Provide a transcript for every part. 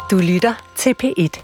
Du lytter til P1.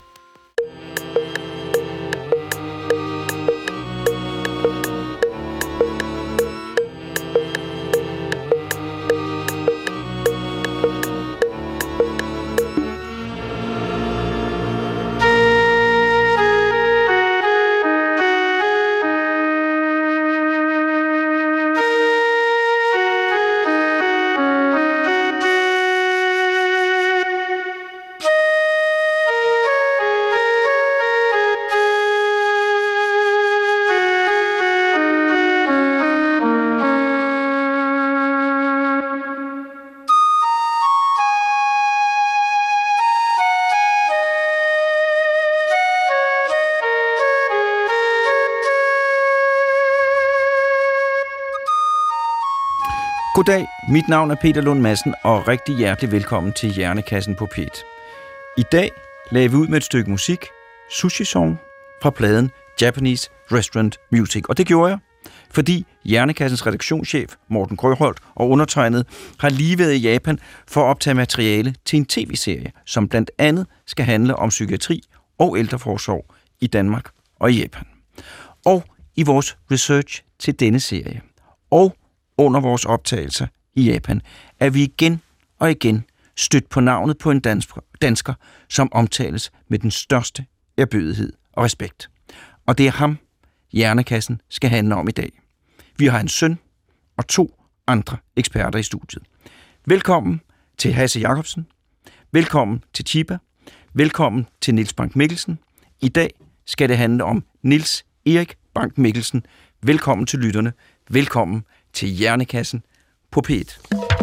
Goddag, mit navn er Peter Lund Madsen, og rigtig hjertelig velkommen til Hjernekassen på P1. I dag lagde vi ud med et stykke musik, Sushi Song, fra pladen Japanese Restaurant Music. Og det gjorde jeg, fordi Hjernekassens redaktionschef Morten Grøholt og undertegnet har lige været i Japan for at optage materiale til en tv-serie, som blandt andet skal handle om psykiatri og ældreforsorg i Danmark og i Japan. Og i vores research til denne serie, og under vores optagelser i Japan, er vi igen og igen stødt på navnet på en dansker, som omtales med den største ærbødighed og respekt. Og det er ham, Hjernekassen skal handle om i dag. Vi har en søn og 2 andre eksperter i studiet. Velkommen til Hasse Jacobsen. Velkommen til Chiba. Velkommen til Niels Bank Mikkelsen. I dag skal det handle om Niels Erik Bank Mikkelsen. Velkommen til lytterne. Velkommen til Hjernekassen på P1.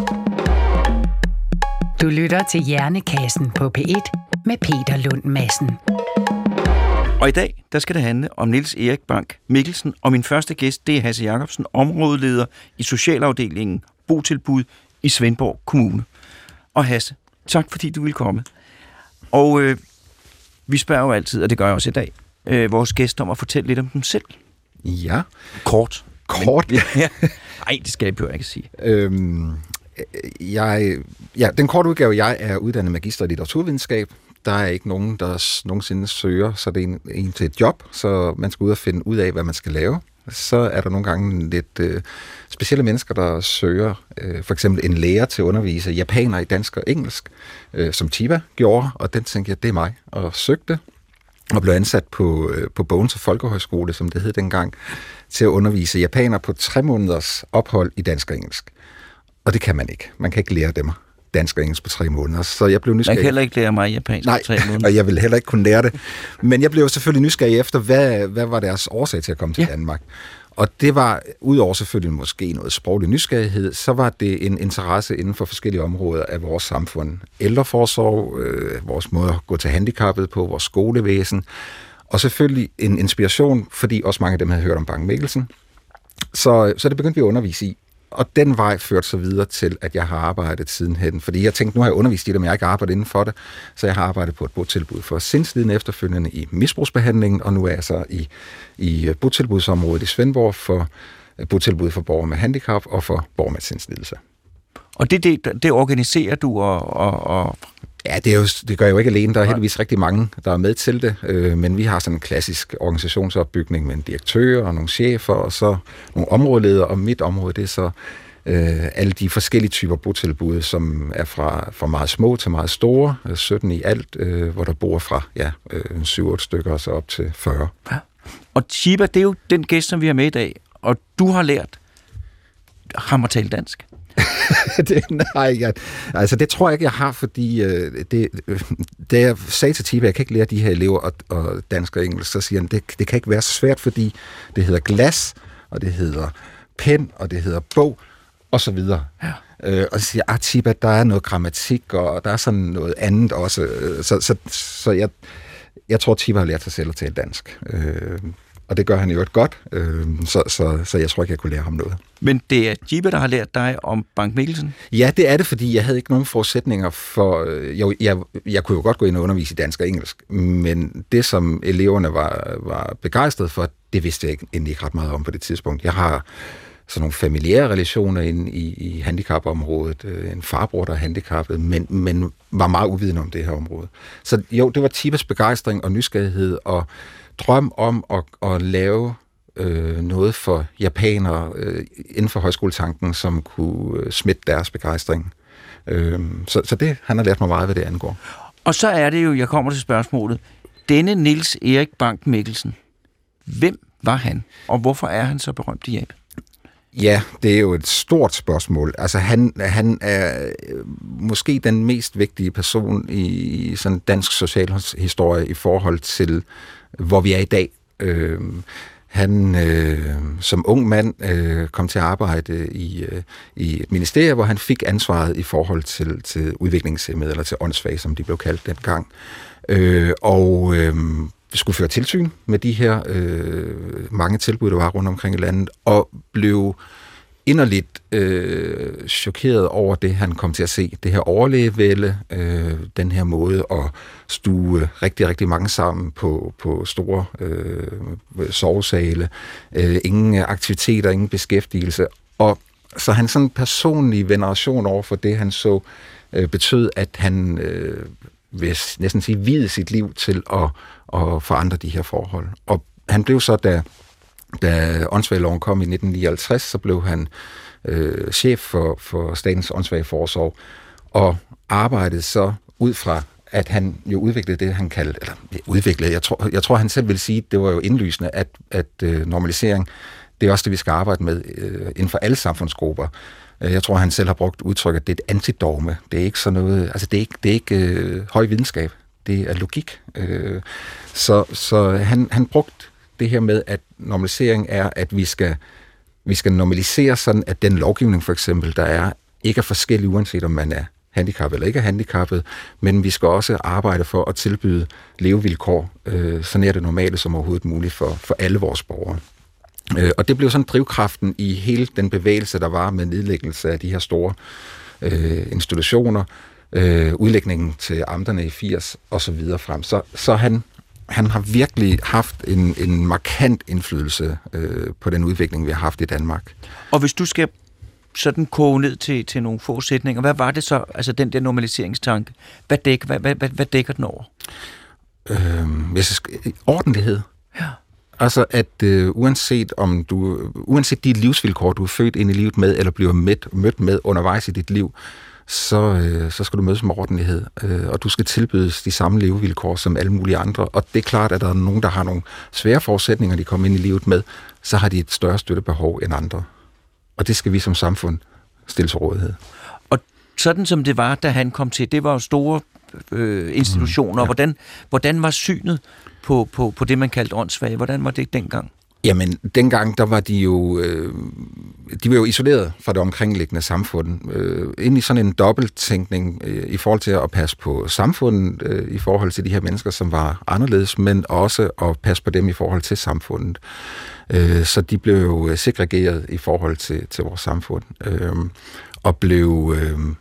Du lytter til Hjernekassen på P1 med Peter Lund Madsen. Og i dag, der skal det handle om Niels Erik Bank Mikkelsen, og min første gæst, det er Hasse Jacobsen, områdeleder i socialafdelingen Botilbud i Svendborg Kommune. Og Hasse, tak fordi du vil komme. Og vi spørger jo altid, og det gør jeg også i dag, vores gæster om at fortælle lidt om dem selv. Ja. Kort. Men, ja. Nej, det skal jeg ikke sige. Den korte udgave, jeg er uddannet magister i litteraturvidenskab. Der er ikke nogen, der nogensinde søger, så det er en til et job, så man skal ud og finde ud af, hvad man skal lave. Så er der nogle gange lidt specielle mennesker, der søger for eksempel en lærer til at undervise japaner i dansk og engelsk, som Chiba gjorde, og den tænkte jeg, det er mig, og søgte. Og blev ansat på Bogense Folkehøjskole, som det hed dengang, til at undervise japanere på 3 måneders ophold i dansk og engelsk. Og det kan man ikke. Man kan ikke lære dem dansk og engelsk på 3 måneder. Så jeg blev nysgerrig. Man kan heller ikke lære mig japansk på 3 måneder. Og jeg vil heller ikke kunne lære det. Men jeg blev selvfølgelig nysgerrig efter, hvad var deres årsag til at komme til Danmark. Og det var, udover selvfølgelig måske noget sproglig nysgerrighed, så var det en interesse inden for forskellige områder af vores samfund. Ældreforsorg, vores måde at gå til handicappet på, vores skolevæsen, og selvfølgelig en inspiration, fordi også mange af dem havde hørt om Bank Mikkelsen. Så det begyndte vi at undervise i. Og den vej førte så videre til, at jeg har arbejdet sidenhen. Fordi jeg tænkte, nu har jeg undervist i det, men jeg har ikke arbejdet inden for det. Så jeg har arbejdet på et botilbud for sindslidende efterfølgende i misbrugsbehandlingen, og nu er jeg så i botilbudsområdet i Svendborg for botilbud for borgere med handicap og for borgere med sindslidelse. Og det organiserer du og Ja, det gør jeg jo ikke alene. Der er heldigvis rigtig mange, der er med til det, men vi har sådan en klassisk organisationsopbygning med en direktør og nogle chefer, og så nogle områdeledere, og mit område, det er så alle de forskellige typer botilbud, som er fra meget små til meget store, 17 i alt, hvor der bor fra 7-8 stykker og så op til 40. Ja. Og Chiba, det er jo den gæst, som vi har med i dag, og du har lært ham at tale dansk. Det tror jeg ikke, jeg har, fordi da jeg sagde til Chiba, jeg kan ikke lære de her elever og dansk og engelsk, så siger han, det kan ikke være så svært, fordi det hedder glas, og det hedder pen, og det hedder bog, og så videre. Ja. Og så siger jeg, Chiba, der er noget grammatik, og der er sådan noget andet også. Så jeg tror, Chiba har lært sig selv at tale dansk. Og det gør han jo et godt, så jeg tror ikke, jeg kunne lære ham noget. Men det er Chiba, der har lært dig om Bank Mikkelsen? Ja, det er det, fordi jeg havde ikke nogen forudsætninger for... Jeg kunne jo godt gå ind og undervise i dansk og engelsk, men det, som eleverne var begejstrede for, det vidste jeg egentlig ikke ret meget om på det tidspunkt. Jeg har sådan nogle familiære relationer inde i handicapområdet. En farbror, der er handicappet, men var meget uvidende om det her område. Så jo, det var Tibas begejstring og nysgerrighed og drøm om at lave noget for japanere inden for højskoletanken, som kunne smitte deres begejstring. Så det, han har lært mig meget, hvad det angår. Og så er det jo, jeg kommer til spørgsmålet, denne Niels Erik Bank Mikkelsen, hvem var han, og hvorfor er han så berømt i Japan? Ja, det er jo et stort spørgsmål. Altså, han er måske den mest vigtige person i sådan dansk socialhistorie i forhold til, hvor vi er i dag. Han som ung mand kom til at arbejde i et ministerie, hvor han fik ansvaret i forhold til udviklingshæmmede, eller til åndssvage, som de blev kaldt dengang. Og skulle føre tilsyn med de her mange tilbud, der var rundt omkring i landet, og blev inderligt chokeret over det, han kom til at se. Det her overlægevælde, den her måde at stue rigtig, rigtig mange sammen på store sovesale, ingen aktiviteter, ingen beskæftigelse. Og så han sådan personlig veneration over for det, han så, betød, at han vil næsten sige, viede sit liv til at forandre de her forhold. Og han blev så, da åndssvageloven kom i 1959, så blev han chef for Statens Åndssvageforsorg, og arbejdede så ud fra, at han jo udviklede det, han kaldte, eller udviklede, jeg tror han selv vil sige, det var jo indlysende, at normalisering, det er også det, vi skal arbejde med inden for alle samfundsgrupper. Jeg tror, han selv har brugt udtrykket, at det er et antidogme. Det er ikke sådan noget, altså det er ikke høj videnskab, det er logik. Så han brugte det her med, at normalisering er, at vi skal normalisere sådan, at den lovgivning for eksempel, der er, ikke er forskellig, uanset om man er handicappet eller ikke er handicappet, men vi skal også arbejde for at tilbyde levevilkår, så nær det normale som overhovedet muligt for alle vores borgere. Og det blev sådan drivkraften i hele den bevægelse, der var med nedlæggelse af de her store institutioner, udlægningen til amterne i 80 og så videre frem. Så han har virkelig haft en markant indflydelse på den udvikling, vi har haft i Danmark. Og hvis du skal sådan koge ned til nogle få sætninger, hvad var det så, altså den der normaliseringstanke, hvad dækker den over? Ordentlighed. Ja. Altså, at uanset de livsvilkår, du er født ind i livet med, eller bliver mødt med undervejs i dit liv, så skal du mødes med ordentlighed, og du skal tilbydes de samme levevilkår som alle mulige andre. Og det er klart, at der er nogen, der har nogle svære forudsætninger, de kommer ind i livet med, så har de et større støttebehov end andre. Og det skal vi som samfund stille til rådighed. Og sådan som det var, da han kom til, det var jo store institutioner. Ja. Hvordan var synet på det, man kaldte åndssvage? Hvordan var det dengang? Jamen, dengang, der var de var jo isoleret fra det omkringliggende samfund. Ind i sådan en dobbelttænkning i forhold til at passe på samfundet, i forhold til de her mennesker, som var anderledes, men også at passe på dem i forhold til samfundet. Så de blev jo segregeret i forhold til vores samfund, og blev...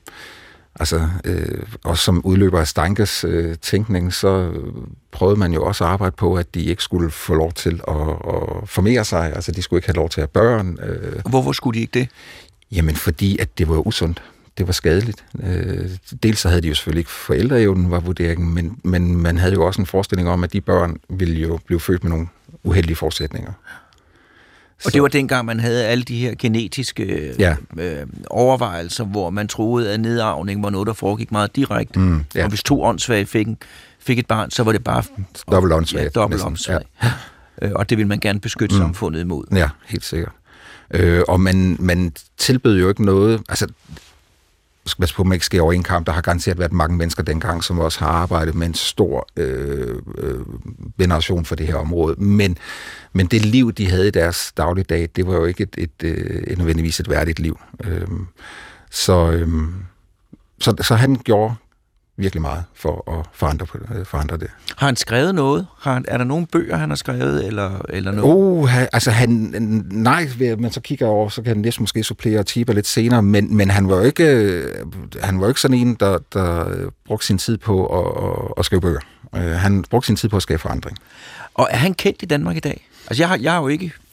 også som udløber af Steinkes tænkning, så prøvede man jo også at arbejde på, at de ikke skulle få lov til at formere sig. Altså, de skulle ikke have lov til at have børn. Hvorfor skulle de ikke det? Jamen, fordi at det var usundt. Det var skadeligt. Dels så havde de jo selvfølgelig ikke forældreevnen, var vurderingen, men man havde jo også en forestilling om, at de børn ville jo blive født med nogle uheldige forudsætninger. Og det var dengang, man havde alle de her genetiske overvejelser, hvor man troede, at nedarvning var noget, der foregik meget direkte. Og hvis 2 åndssvage fik et barn, så var det bare dobbelt åndssvage. Ja, dobbelt åndssvage. Ja. Og det ville man gerne beskytte samfundet imod. Ja, helt sikkert. Og man tilbød jo ikke noget... Altså, skal passe på, at man ikke sker over en kamp. Der har garanteret været mange mennesker dengang, som også har arbejdet med en stor veneration for det her område. Men det liv, de havde i deres dagligdag, det var jo ikke et nødvendigvis et værdigt liv. Så han gjorde virkelig meget for at forandre det. Har han skrevet noget? Er der nogle bøger, han har skrevet, eller noget? Nej, men så kigger jeg over, så kan han næsten måske supplere Tiber lidt senere, men han var jo ikke sådan en, der brugte sin tid på at skrive bøger. Han brugte sin tid på at skabe forandring. Og er han kendt i Danmark i dag? Altså, jeg har jo ikke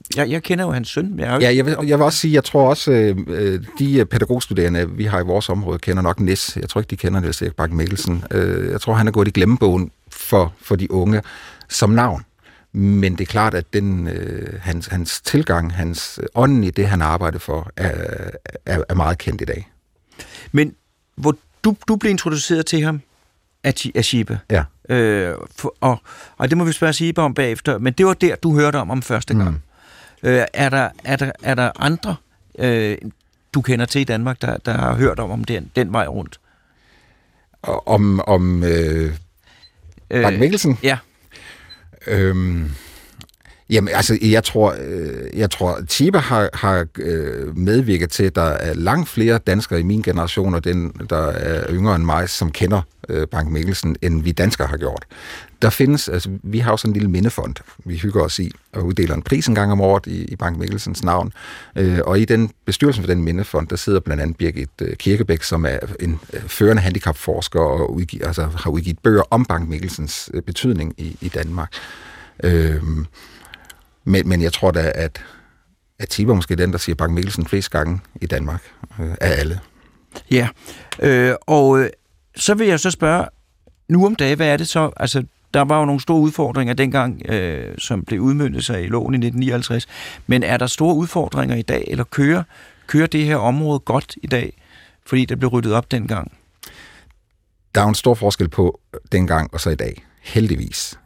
Jeg kender jo hans søn. Men Ja, jeg vil også sige, jeg tror også, de pædagogstuderende, vi har i vores område, kender nok Nis. Jeg tror ikke, de kender Niels Erik Bank-Mikkelsen. Jeg tror, han er gået i glemmebogen for de unge som navn. Men det er klart, at hans tilgang, hans ånden i det, han arbejder for, er meget kendt i dag. Men hvor du blev introduceret til ham af Shiba. Ja. Og det må vi spørge Shiba om bagefter, men det var der, du hørte om første gang. Er der andre, du kender til i Danmark, der har hørt om den vej rundt? Om Bank-Mikkelsen? Ja. Jamen, altså, jeg tror, Shiba har medvirket til, at der er langt flere danskere i min generation, og der er yngre end mig, som kender Bank-Mikkelsen, end vi danskere har gjort. Der findes, altså, vi har jo sådan en lille mindefond, vi hygger os i, og uddeler en pris en gang om året i Bank-Mikkelsens navn. Og i den bestyrelsen for den mindefond, der sidder blandt andet Birgit Kirkebæk, som er en førende handicapforsker og har udgivet bøger om Bank-Mikkelsens betydning i Danmark. Men jeg tror da, at Shiba måske er den, der siger Bank-Mikkelsen flest gange i Danmark af alle. Ja, og så vil jeg så spørge, nu om dagen, hvad er det så? Altså, der var jo nogle store udfordringer dengang, som blev udmøntet sig i loven i 1959. Men er der store udfordringer i dag, eller kører det her område godt i dag, fordi det blev ryddet op dengang? Der er jo en stor forskel på dengang og så i dag, heldigvis.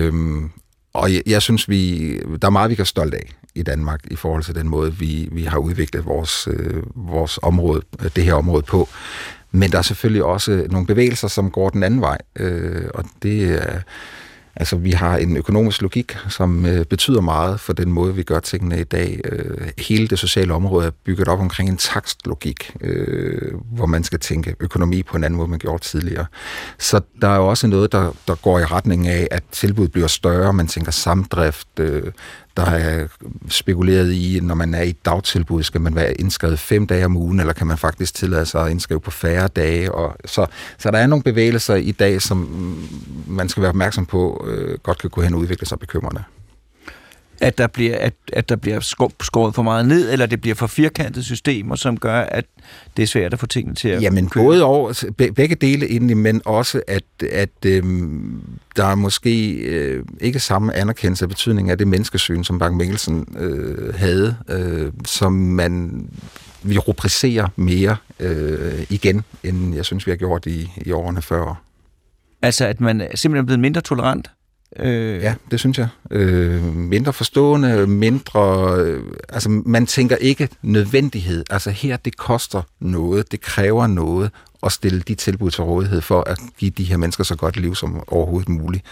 Og jeg synes, der er meget, vi kan stolt af i Danmark i forhold til den måde, vi har udviklet vores område, det her område på. Men der er selvfølgelig også nogle bevægelser, som går den anden vej. Og det er, altså, vi har en økonomisk logik, som betyder meget for den måde, vi gør tingene i dag. Hele det sociale område er bygget op omkring en takstlogik, hvor man skal tænke økonomi på en anden måde, man gjorde tidligere. Så der er jo også noget, der går i retning af, at tilbuddet bliver større, man tænker samdrift. Der er spekuleret i, når man er i et dagtilbud, skal man være indskrevet 5 dage om ugen, eller kan man faktisk tillade sig at indskrive på færre dage. Og så der er nogle bevægelser i dag, som man skal være opmærksom på, godt kan gå hen og udvikle sig bekymrende. At der bliver skåret for meget ned, eller det bliver for firkantede systemer, som gør, at det er svært at få tingene til at Jamen, både over, begge dele egentlig, men også, at der er måske ikke samme anerkendelse af betydningen af det menneskesyn, som Bank-Mikkelsen havde, som vi rubricerer mere igen, end jeg synes, vi har gjort i årene før. Altså, at man simpelthen er blevet mindre tolerant? Ja, det synes jeg. Mindre forstående, altså man tænker ikke nødvendighed. Altså her, det koster noget, det kræver noget at stille de tilbud til rådighed for at give de her mennesker så godt liv som overhovedet muligt.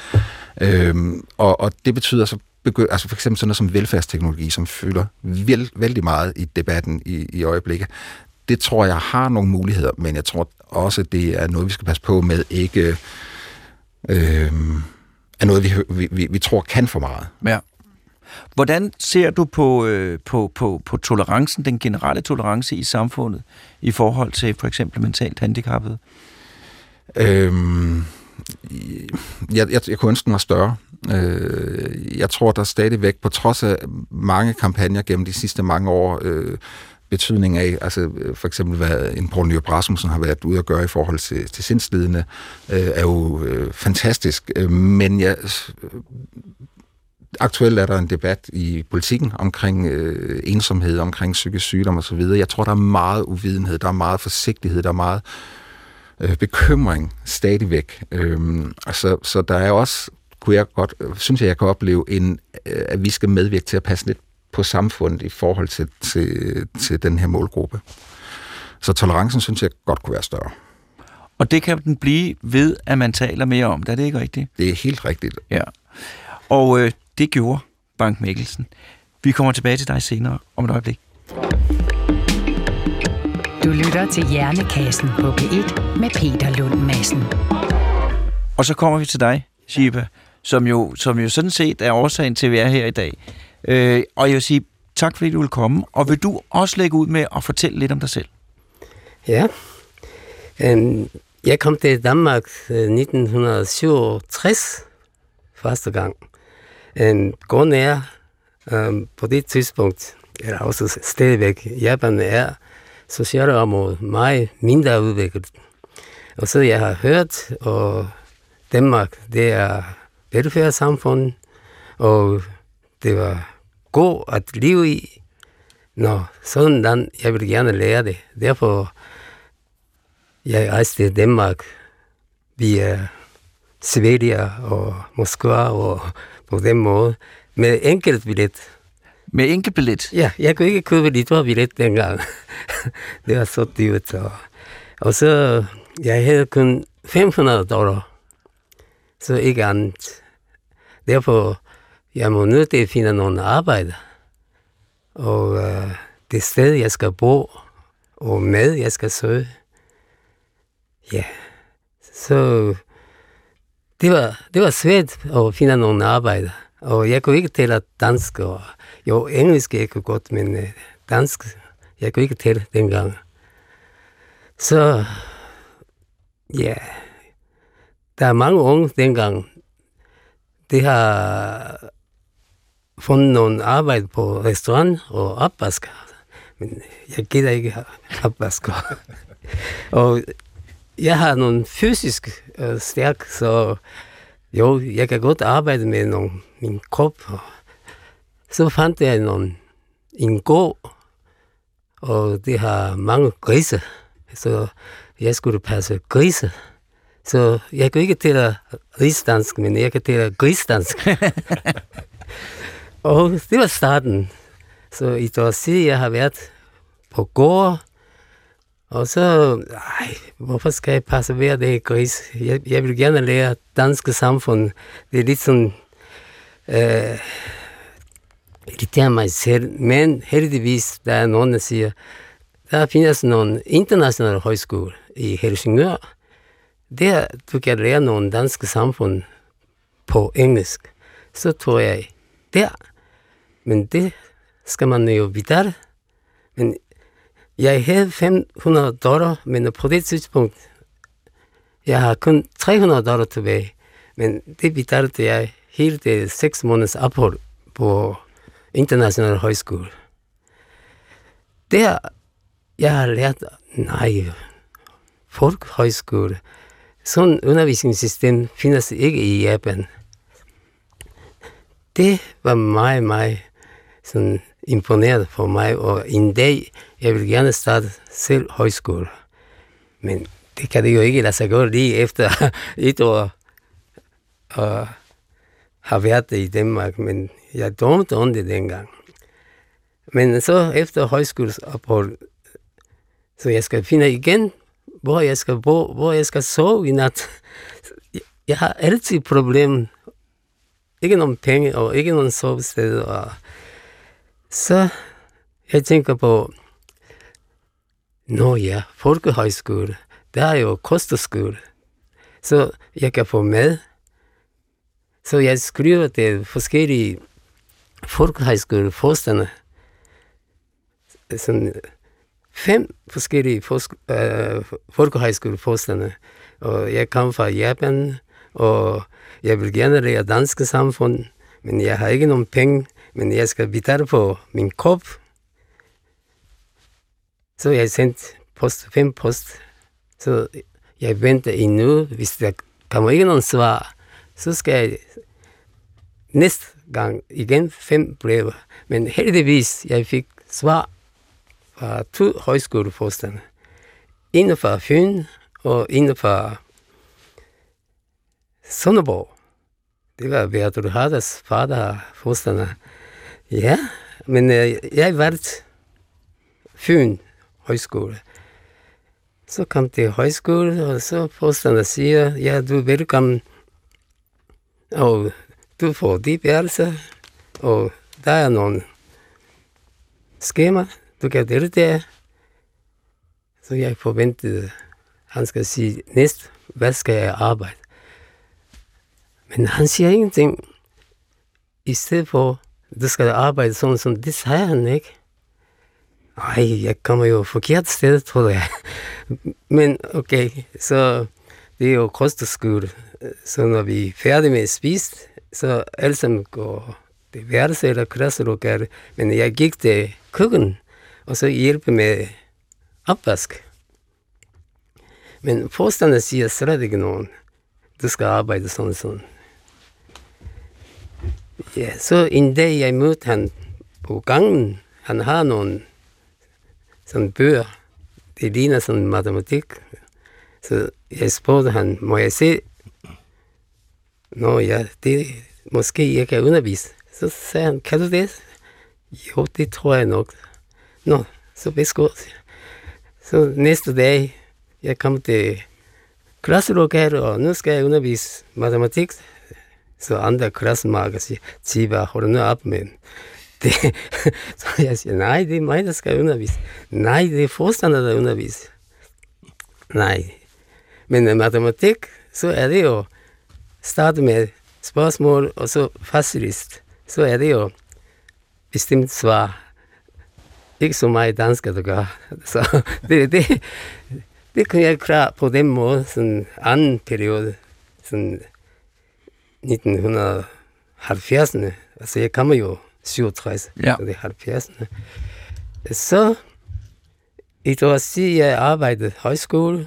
Og det betyder så, altså for eksempel sådan noget som velfærdsteknologi, som fylder vældig meget i debatten i øjeblikket. Det tror jeg har nogle muligheder, men jeg tror også, det er noget, vi skal passe på med ikke... er noget, vi tror kan for meget. Ja. Hvordan ser du på tolerancen, den generelle tolerance i samfundet, i forhold til for eksempel mentalt handicappede? Jeg kunne ønske, den var større. Jeg tror, der stadigvæk, på trods af mange kampagner gennem de sidste mange år, betydning af, altså for eksempel hvad en Poul Nyrup Rasmussen har været ude at gøre i forhold til sindslidende, er jo fantastisk. Men aktuelt er der en debat i politikken omkring ensomhed, omkring psykisk sygdom osv. Jeg tror, der er meget uvidenhed, der er meget forsigtighed, der er meget bekymring stadigvæk. Så der er også, synes jeg kan opleve, at vi skal medvirke til at passe lidt på samfundet i forhold til den her målgruppe. Så tolerancen, synes jeg, godt kunne være større. Og det kan den blive ved, at man taler mere om det. Er det ikke rigtigt? Det er helt rigtigt. Ja. Og det gjorde Bank-Mikkelsen. Vi kommer tilbage til dig senere om et øjeblik. Du lytter til Hjernekassen på P1 med Peter Lund Madsen. Og så kommer vi til dig, Shiba, som jo sådan set er årsagen til, at vi er her i dag. Og jeg vil sige tak, fordi du vil komme. Og vil du også lægge ud med at fortælle lidt om dig selv? Ja. Jeg kom til Danmark 1967 første gang. Grunden er, På det tidspunkt er også stadigvæk, Japan er sociale område meget mindre udviklet. Og så jeg har hørt, og Danmark, det er velfærdssamfund, og det var godt at leve i. Sådan land, jeg vil gerne lære det. Derfor jeg rejste til Danmark via Sverige og Moskva og på den måde med enkeltbillet. Med enkeltbillet? Ja, jeg kunne ikke købe litteraturbillet dengang. Det var så dyrt. Og så jeg havde kun $500, så ikke andet. Derfor jeg må nødt til at finde nogen arbejde. Og det sted, jeg skal bo, og mad, jeg skal søge. Ja, så det var svært at finde nogen arbejde. Og jeg kunne ikke tale dansk, og jo, engelsk jeg kunne godt, men dansk, jeg kunne ikke tale dengang. Så, ja, der er mange unge dengang, de har fundet nogen arbejde på restaurant og opvasker. Men jeg gider ikke have opvasker. Og jeg har nogle fysisk stærk, så jo, jeg kan godt arbejde med min krop. Og så fandt jeg en gård, og det har mange grise, så jeg skulle passe grise. Så jeg kan ikke tale rigsdansk, men jeg kan tale grisdansk. Og det var starten. Så i Dorset, jeg har været på gård, og så, hvorfor skal jeg passe hver dag gris? Jeg vil gerne lære danske samfund. Det er lidt sådan, irriterer mig selv, men heldigvis, der er nogen, der siger, der findes nogle internationale højskoler i Helsingør. Der du kan lære nogle danske samfund på engelsk. Så tror jeg, der. Men det skal man jo betale. Men jeg havde $500, men på det tidspunkt, jeg har kun $300 tilbage. Men det betalte jeg helt 6 måneders ophold på international højskole. Der, jeg har lært, folkehøjskole. Sådan undervisningssystem findes ikke i Japan. Det var meget, meget sådan imponeret for mig, og en dag, jeg vil gerne starte selv højskole. Men det kan det jo ikke lade sig gå lige efter 1 år og har været det i Danmark, men jeg drømte om det dengang. Men så efter højskolesophold, så jeg skal finde igen, hvor jeg skal bo, hvor jeg skal sove i nat. Jeg har altid problemer. Ikke nogen penge og ikke nogen sovested. Og så jeg tænker på, folkehøjskole, der er jo kosteskole. Så jeg kan få mad. Så jeg skriver til forskellige folkehøjskoleforstandere. Sådan 5 forskellige folkehøjskoleforstandere. Og jeg kommer fra Japan, og jeg vil gerne lære danske samfund, men jeg har ikke nogen penge, men jeg skal betale på min krop. Så jeg sendte 5 post. Så jeg venter endnu. Hvis der kommer ikke nogen svar, så skal jeg næste gang igen 5 breve. Men heldigvis, jeg fik svar fra 2 højskoleforstandere. En fra Fyn og en fra Sønderborg. Det var Bertel Harders fader, forstander. Ja, men jeg valgte Fyn højskole. Så kom til højskole, og så forstander siger, ja, du er velkommen, og du får de værelser, og der er nogle skemaer, du kan deltage. Så jeg forventede, han skal sige, næste, hvad skal jeg arbejde? Men han siger ingenting. I stedet for, du skal arbejde sådan, som det sagde han ikke. Jeg kommer jo forkert sted, tror jeg. Men okay, så det er jo kosteskole. Så når vi er færdige med at spise, så alle sammen går det værelse eller klasselokale, men jeg gik til køkken, og så hjælpe med opvask. Men forstanderen siger slet ikke nogen. Du skal arbejde sådan. Ja, så en dag jeg mødte han på gangen. Han har nogle sådan bøger. Det ligner sådan matematik. Så jeg spurgte han, må jeg se? Nå ja, det måske jeg kan undervise. Så sagde han, kan du det? Jo, det tror jeg nok. Nå, så værsgo. Så næste dag, jeg kom til klasselokale, og nu skal jeg undervise matematik. Så andre klassemarker siger, Tiba, hold nu op med det. Så jeg siger, nej, det er mig, der skal undervise. Nej, det er forstander, der underviser. Nej. Men matematik, så er det jo starte med spørgsmål, og så facilist. Så er det jo bestemt svar. Ikke så meget dansk, der gør. Så det kan jeg klare på den måde, sådan anden periode, sådan 1970'erne. Altså jeg kommer jo 67, ja. Så det er 70'erne. Så et år siden, jeg arbejdede højskole,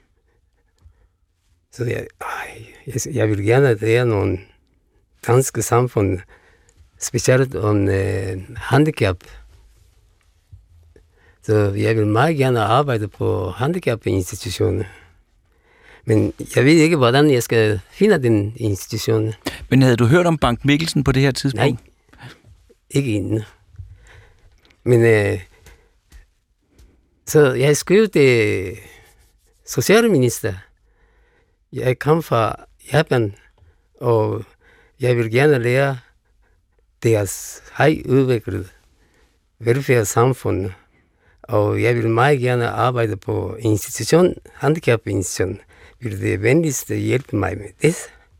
så jeg vil gerne lære nogle danske samfund, specielt om handicap. Så jeg vil meget gerne arbejde på handicapinstitutioner. Men jeg ved ikke, hvordan jeg skal finde den institution. Men havde du hørt om Bank Mikkelsen på det her tidspunkt? Nej, ikke endnu. Men så jeg skrev til socialminister. Jeg kom fra Japan, og jeg vil gerne lære deres højudviklede velfærdssamfund. Og jeg vil meget gerne arbejde på institution, handicapinstitution. Vil det venligste hjælpe mig med det?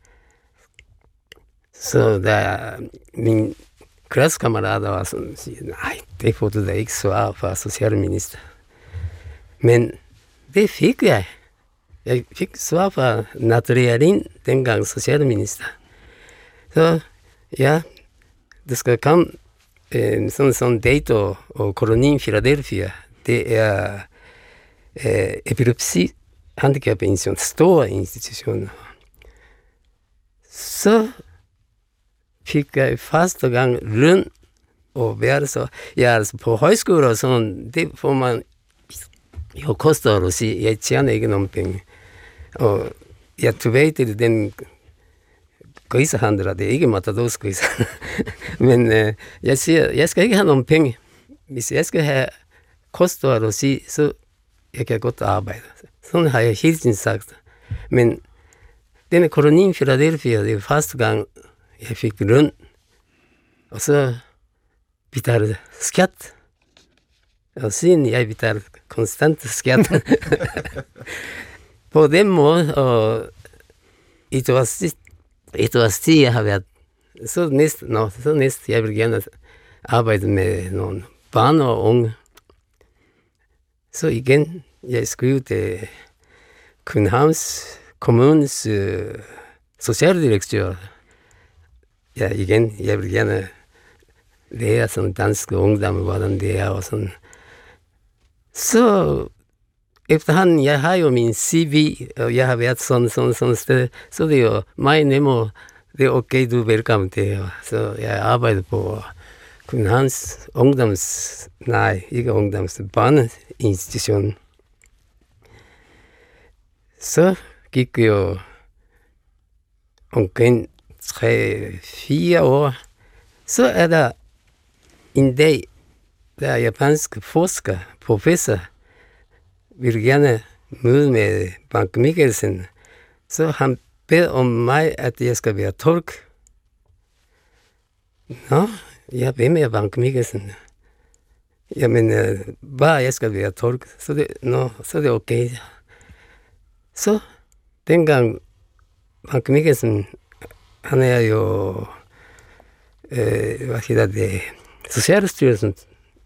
Så der min klassekammerater var sådan, siger, nej, det får du da ikke svare fra socialminister. Men det fik jeg. Jeg fik svar fra Natalia Lind, dengang socialminister. Så ja, det skal komme sådan date og kolonien Philadelphia. Det er epilepsi handicapinstitution, store institutioner. Så fik jeg første gang løn og værelse. Ja, altså på højskole og sådan, det får man jo koster at sige, jeg tjener ikke nogen penge. Og jeg tilbage til den grisehandler, det er ikke Matadors griser. Men jeg siger, jeg skal ikke have nogen penge. Hvis jeg skal have koster at sige, så jeg kan godt arbejde. Sådan har jeg hele tiden sagt. Men denne kolonien Philadelphia, det er første gang, jeg fik løn. Og så betalte skat. Og siden jeg betalte konstant skat. På den måde, og et års tid, jeg har været, så næste, jeg vil gerne arbejde med nogle børn og unge. Så igen, jeg skrev til Københavns Kommunes socialdirektør. Ja, igen, jeg vil gerne lære sådan danske ungdom, hvordan det er og sådan. Så efterhånden, jeg har jo min CV, og jeg har været sådan sted, så det er jo meget nemmere. Det er okay, du er velkommen til. Så jeg arbejder på Københavns børneinstitution. Så gik jo omkring 3-4 år. Så er der en dag, der er japansk forsker, professor, vil gerne møde med Bank Mikkelsen. Så han beder om mig, at jeg skal være tolk. Nå, jeg vil med Bank Mikkelsen. Jamen, bare jeg skal være tolk, så det er okay. Så dengang Bank Mikkelsen, han er jo, hvad hedder det, Socialstyrelsen,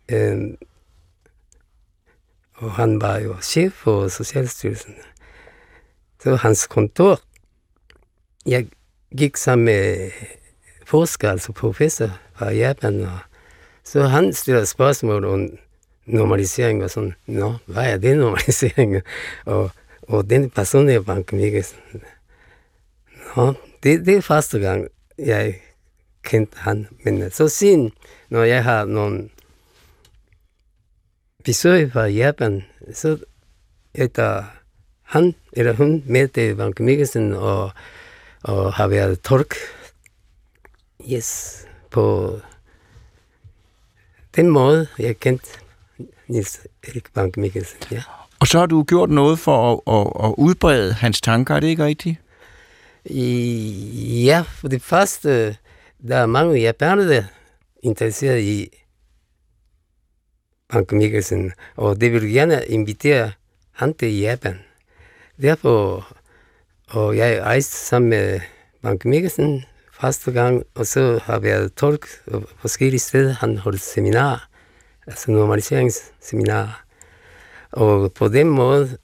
og han var jo chef for Socialstyrelsen. Så hans kontor, jeg gik sammen med forsker, altså professor fra Japan, og så han stiller spørgsmål om normalisering og sådan, hvad er det normalisering? Og den person er Banke Mikkelsen. Det er første gang, jeg kendte han. Men så siden, når jeg har nogle besøg fra Japan, så er der han eller hun med til Banke Mikkelsen og har været tolk. Yes, på den måde, jeg kendte Niels Erik Banke Mikkelsen, ja. Og så har du gjort noget for at udbrede hans tanker, er det ikke rigtigt? Ja, for det første, der er mange japanere, der er interesseret i Banke Mikkelsen, og det vil gerne invitere han til Japan. Derfor, og jeg rejste sammen med Banke Mikkelsen første gang, og så har jeg været tolk på forskellige steder. Han holdt seminar, altså normaliseringsseminar. Og på den måde,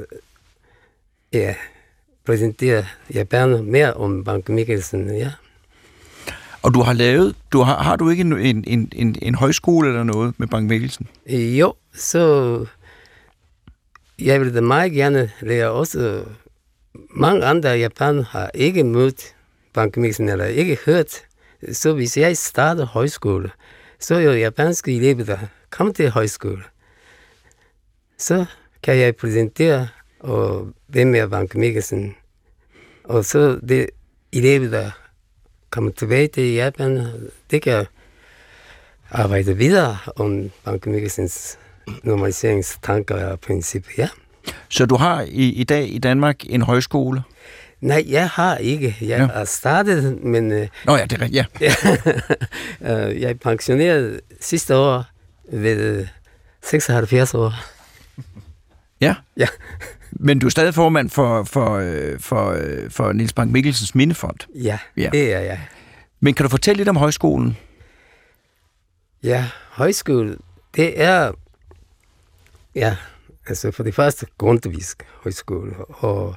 præsenterer japaner mere om Banke Mikkelsen, ja. Og du har lavet, har du ikke en højskole eller noget med Banke Mikkelsen? Jo, så jeg vil da meget gerne lære også. Mange andre japanere har ikke mødt Banke Mikkelsen eller ikke hørt. Så hvis jeg starter højskole, så er jo japanske elever, der kommer til højskole. Så kan jeg præsentere, og hvem er Banke Mikkelsen. Og så det elever, der kommer tilbage til Japan, det kan arbejde videre om Banke Mikkelsens normaliseringstanker og principper, ja. Så du har i dag i Danmark en højskole? Nej, jeg har ikke. Jeg har startet, men... Nå ja, det er rigtigt, ja. Jeg pensionerede sidste år ved 76 år. Ja? Ja. Men du er stadig formand for Niels Banke Mikkelsens Mindefond? Ja, det er jeg. Men kan du fortælle lidt om højskolen? Ja, højskole, det er... Ja, altså for det første Grundtvigsk højskole og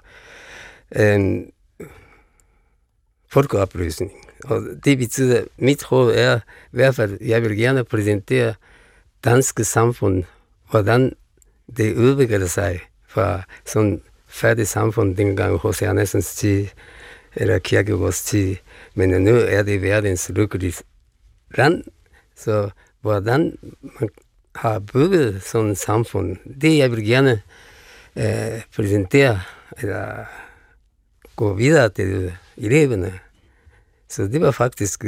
folkeoplysning. Og det betyder, mit råd er i hvert fald, jeg vil gerne præsentere danske samfund, hvordan det udvikler sig fra sådan fattig samfund dengang H.C. Andersens tid, eller Kierkegaards tid, men nu er det verdens lykkelige land, så hvordan man har bygget sådan et samfund, det jeg vil gerne præsentere, eller gå videre til eleverne. Så det var faktisk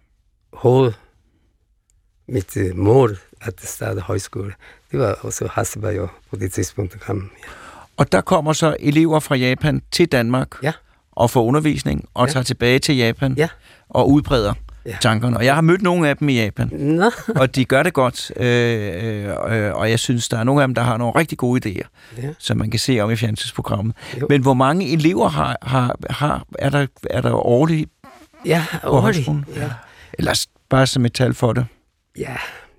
mit mål at starte højskole. Det var også Hasselberg på det tidspunkt, der kom. Ja. Og der kommer så elever fra Japan til Danmark og får undervisning og tager tilbage til Japan og udbreder tankerne. Og jeg har mødt nogle af dem i Japan, og de gør det godt. Og jeg synes, der er nogle af dem, der har nogle rigtig gode idéer, som man kan se om i fjernsynsprogrammet. Men hvor mange elever er der årligt? Ja, årligt. Ja. Eller bare som et tal for det? Ja,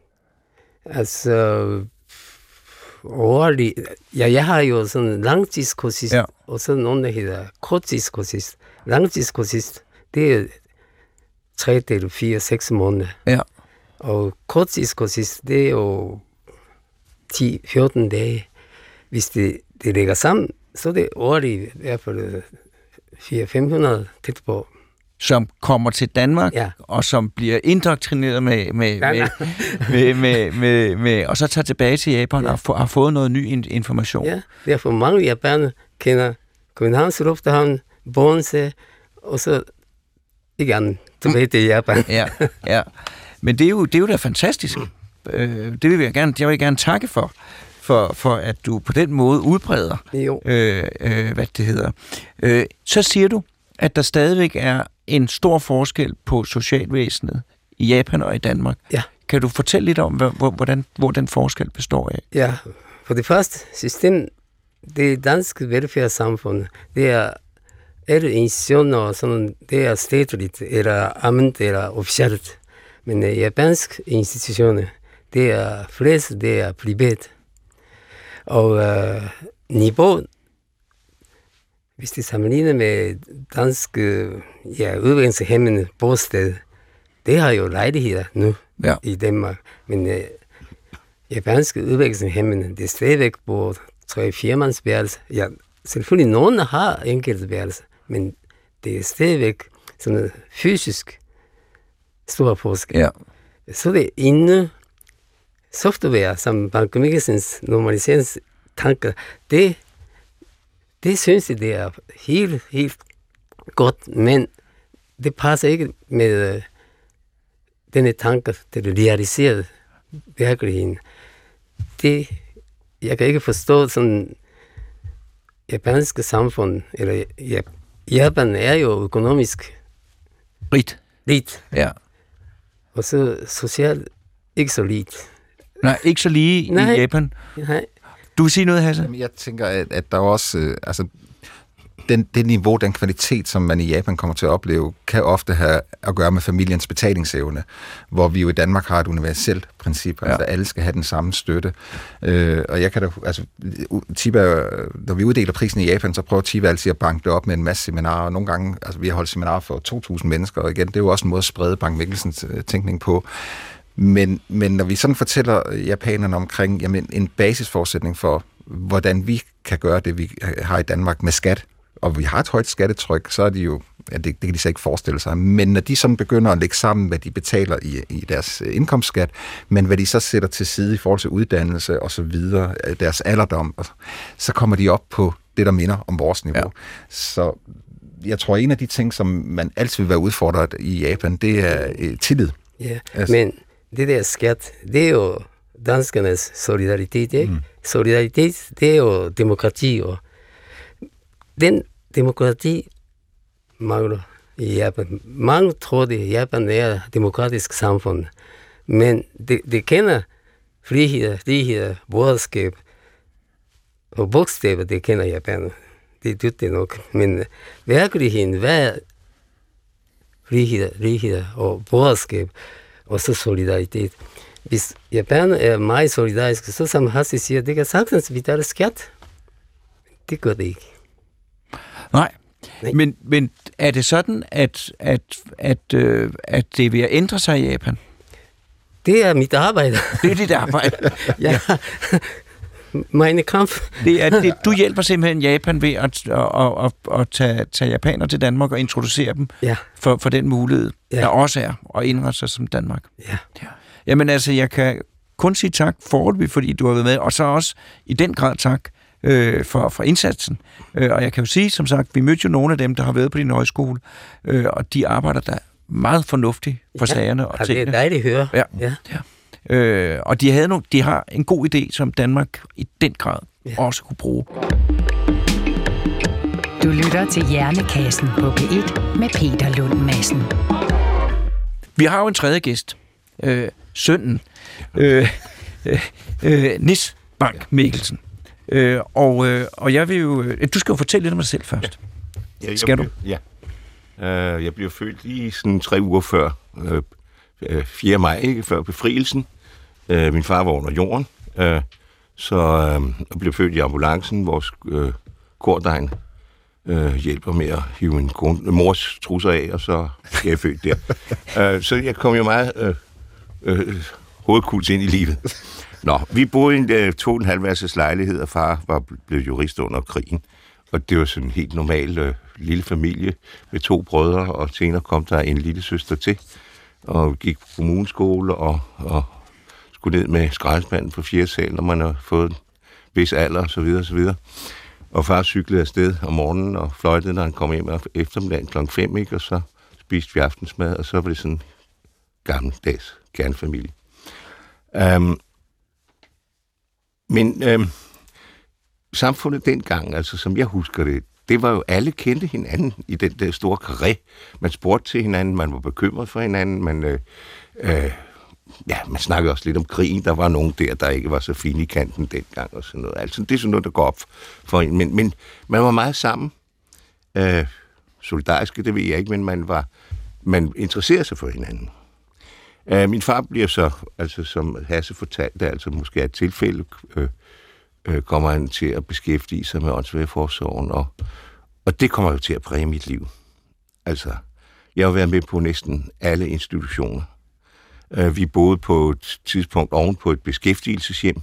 altså årligt. Ja, jeg har jo sådan en langtidskursist, og så nogen, der hedder korttidskursist. Langtidskursist, det er 3 til 4-6 måneder. Ja. Og korttidskursist, det er jo 10-14 dage. Hvis det lægger sammen, så er det årligt i hvert fald 400-500 tæt på. Som kommer til Danmark, og som bliver indoktrineret med og så tager tilbage til Japan og har fået noget ny information. Ja, derfor mange japanere kender Københavns Lufthavn, Bogense, og så igen tilbage til Japan. Ja. Men det er jo da fantastisk. Det vil jeg gerne takke for at du på den måde udbreder, hvad det hedder. Så siger du, at der stadigvæk er en stor forskel på socialvæsenet i Japan og i Danmark. Ja. Kan du fortælle lidt om, hvor den forskel består af? Ja, for det første system, det danske velfærdssamfund, det er alle institutioner, sådan, det er statligt, eller amt, eller officielt. Men japanske institutioner, det er flest, det er privat. Og niveau, hvis det sammenligner med danske udviklingshæmmende bosted, det har jo lejligheder nu i Danmark. Men japanske udviklingshemmede, det er stadigvæk på 3-4-mandsværelse. Ja, selvfølgelig nogen har enkeltværelse, men det er stadigvæk sådan fysisk stor forskel. Ja. Så det inde software, som Banco Mikkelsens normaliseringstanker, det synes jeg, det er helt godt, men det passer ikke med denne tanker, det realiserede virkeligheden. Jeg kan ikke forstå sådan japanske samfund, eller Japan er jo økonomisk rigt. Ja. Og så socialt ikke så rigt. Nej, ikke så lige i Japan. Nej. Du vil sige noget, Hasse? Jeg tænker, at der også... det niveau, den kvalitet, som man i Japan kommer til at opleve, kan ofte have at gøre med familiens betalingsevne, hvor vi jo i Danmark har et universelt princip, altså alle skal have den samme støtte. Og jeg kan da, TIBA, når vi uddeler prisen i Japan, så prøver TIBA altid at banke det op med en masse seminarer, og nogle gange, vi har holdt seminarer for 2.000 mennesker, og igen, det er jo også en måde at sprede Bank Mikkelsens tænkning på. Men når vi sådan fortæller japanerne omkring en basisforudsætning for, hvordan vi kan gøre det, vi har i Danmark med skat, og vi har et højt skattetryk, så er de jo, det kan de så ikke forestille sig, men når de sådan begynder at lægge sammen, hvad de betaler i deres indkomstskat, men hvad de så sætter til side i forhold til uddannelse og så videre, deres alderdom, så kommer de op på det, der minder om vores niveau. Ja. Så jeg tror, en af de ting, som man altid vil være udfordret i Japan, det er tillid. Ja, men det der skat, det er jo danskernes solidaritet, ikke? Solidaritet, det er jo demokrati, og den demokrati mangler i Japan. Mange tror, at Japan er et demokratisk samfund, men det kender frihed, broderskab og bogstaver, det kender Japan. Det er dybt nok. Men virkeligheden, hvad er frihed og broderskab og så solidaritet? Hvis Japan er meget solidarisk, så som Hasse siger, det kan sagtens betale skat. Det gør det ikke. Nej. Men er det sådan, at det vil ændre sig i Japan? Det er mit arbejde. Det er dit arbejde? Ja. Meine kamp. Du hjælper simpelthen Japan ved at tage japaner til Danmark og introducere dem for den mulighed, der også er, at indrette sig som Danmark. Ja. Jamen altså, jeg kan kun sige tak foreløbig, fordi du har været med, og så også i den grad tak for indsatsen. Og jeg kan jo sige, som sagt, vi mødte jo nogle af dem, der har været på din højskole, og de arbejder der meget fornuftigt for sagerne og tingene. Det er dejligt at høre. Ja. Og de har en god idé, som Danmark i den grad også kunne bruge. Du lytter til Hjernekassen på P1 med Peter Lund Madsen. Vi har jo en tredje gæst. Sønnen. Nis Bank Mikkelsen. Og jeg vil jo... Du skal jo fortælle lidt om dig selv først. Ja, skal du? Ja. Jeg blev født lige sådan 3 uger før 4. maj, ikke? Før befrielsen. Min far var under jorden, så jeg blev født i ambulancen. Vores kordegn hjælper med at hive min mors trusser af, og så er jeg født der. Så jeg kom jo meget hovedkuls ind i livet. Nå, vi boede i en 2,5-værelses lejlighed, og far var blevet jurist under krigen. Og det var sådan en helt normal lille familie med 2 brødre, og senere kom der en lille søster til, og gik på kommuneskole og skulle ned med skraldespanden på 4. sal, når man har fået en vis alder, og så videre, og så videre. Og far cyklede afsted om morgenen og fløjtede, når han kom hjem eftermiddagen kl. 5, ikke? Og så spiste vi aftensmad, og så var det sådan en gammeldags kernefamilie. Men samfundet dengang, altså som jeg husker det var jo, alle kendte hinanden i den der store karré. Man spurgte til hinanden, man var bekymret for hinanden, man snakkede også lidt om krigen. Der var nogen der ikke var så fine i kanten dengang og sådan noget. Altså, det er sådan noget, der går op for en. Men man var meget sammen. Solidariske, det ved jeg ikke, men man interesserede sig for hinanden. Min far bliver så, altså som Hasse fortalte, altså måske et tilfælde, kommer han til at beskæftige sig med åndssvageforsorgen, og det kommer jo til at præge mit liv. Altså, Jeg har været med på næsten alle institutioner. Vi boede på et tidspunkt oven på et beskæftigelseshjem,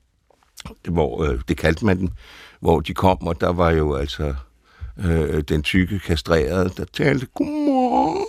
hvor det kaldte man den, hvor de kom, og der var jo altså den tykke kastrerede, der talte godmorgen.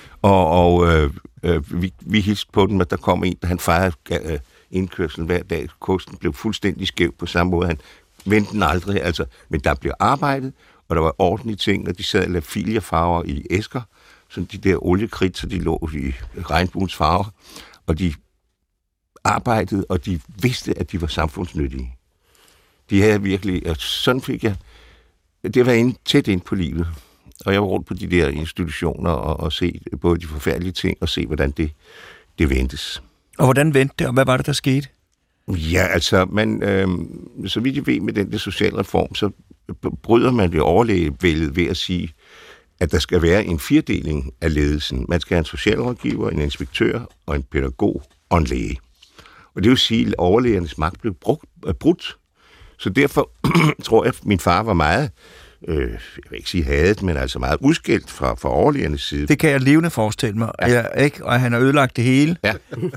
Og vi hilste på den, at der kom en, der han fejrede indkørslen hver dag. Kosten blev fuldstændig skæv på samme måde. Han vendte den aldrig, altså, men der blev arbejdet, og der var ordentlige ting, og de sad og lavede filierfarver i æsker, sådan de der oliekridt, så de lå i regnbuens farver, og de arbejdede, og de vidste, at de var samfundsnyttige. De havde virkelig, og sådan fik jeg, det var tæt ind på livet, og jeg var rundt på de der institutioner og se både de forfærdelige ting, og se, hvordan det ventes. Og hvordan vendte det, og hvad var det, der skete? Ja, altså, så vidt jeg ved med den der socialreform, så bryder man det overlægevældet ved at sige, at der skal være en firdeling af ledelsen. Man skal have en socialrådgiver, en inspektør og en pædagog og en læge. Og det vil sige, at overlægernes magt blev brudt. Så derfor tror jeg, at min far var meget, jeg vil ikke sige hadet, men altså meget udskældt fra overlægernes side. Det kan jeg levende forestille mig, ja. Ikke? Og han har ødelagt det hele. Ja.